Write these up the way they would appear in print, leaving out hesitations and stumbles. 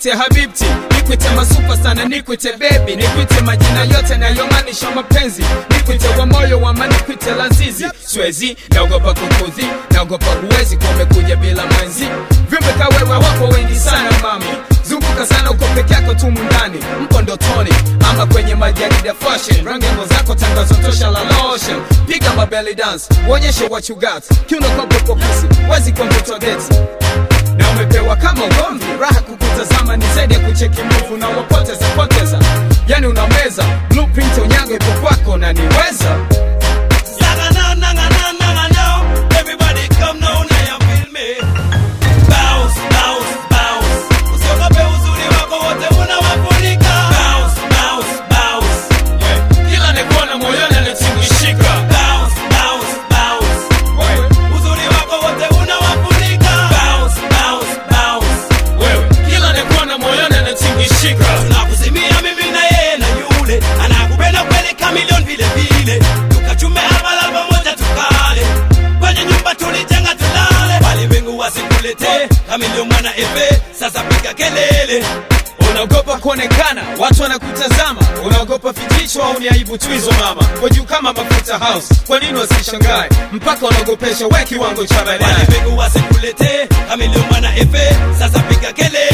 nikwite habibti, nikwite masupa sana, nikwite baby, nikwite majina yote na yomaanisha mapenzi, nikwite wa moyo wa nikwite lazizi. Swezi, naogopa kukudhi, naogopa huwezi kwa umekuja bila mwenzi. Viumbe kawewe wako wengi sana mami, zunguka sana uko peke yako tu mundani. Mpo ndotoni ama kwenye majarida fashion, rangi zako tangazo tosha la lotion. Piga mabelly dance, uonyeshe what you got, kiuno kwa popo pussy, wezi kwa mtoto geti. Na umepewa kama ugomvi, raha kukutazama ni zaidi ya kucheki move na wapoteza. Yani unameza, blueprint unyago ipo kwako na niweza. Everybody come now, now you feel me. Bounce, bounce, bounce. Usiogope uzuri wako wote unawafunika. Bounce, bounce, bounce. Kila nekuona moyoni anatingishika. Bounce, bounce, bounce. Uzuri wako wote unawafunika. Bounce, bounce, bounce. Kila nekuona moyoni anatingishika. Tunakuzimia mimi na yeye na yule, anakupenda kweli kamilion vile vile. Tukachume hapa la pamoja tukale, kwenye nyumba tulijenga tulale. Bali wingu wasikulete kamilion mwana efe, sasa piga kelele. Unaogopa kuonekana, watu wanakutazama. Unaogopa fijicho au ni aibu tu hizo mama. Kwa juu kama mafuta house, kwa nini wasishangae? Mpaka unaogopesha we kiwango cha baadaye. Bali wingu wasikulete kamilion mwana efe, sasa piga kelele.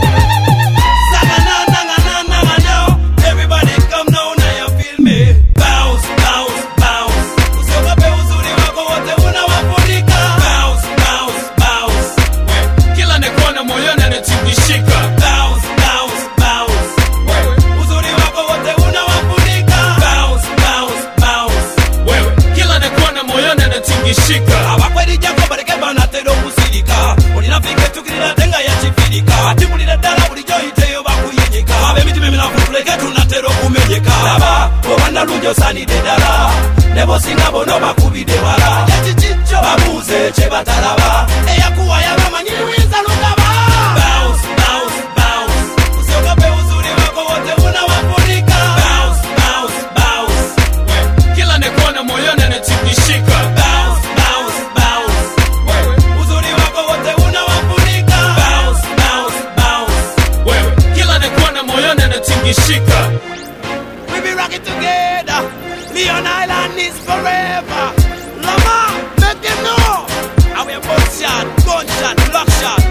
Everybody come now, now you feel me. Bounce, bounce, bounce. Usiogope uzuri wako wote unawafunika. Bounce, bounce, bounce. Kila nekuona moyoni anatingishika. Bounce, bounce, bounce. Uzuri wako wote unawafunika. Bounce, bounce, bounce. Kila nekuona moyoni anatingishika. Abakweli jako bareke banatero kusirika. Ulinafike tukirira tenga ya chifirika. Atimulira dala ulijo iteyo bakuyenyeka. Abe miti mimi na kufuleke tunatero kumenyeka. Laba, obanda lunjo sani de dala. Nebo singa bono bakubide wala. Yachichicho, babuze che batalaba. Eya kuwa ya mama nyiwiza lukaba. Bounce, bounce, bounce. Usiogope uzuri wako wote unawafunika. Bounce, bounce, bounce. Kila nekuona moyoni anatingishika. Bounce, bounce, bounce. Uzuri wako wote unawafunika. Bounce, bounce, bounce. Kila nekuona moyoni anatingishika. We be rocking together. Leon Island is forever. Lama, make them know. And we are both shot, gunshot, block shot.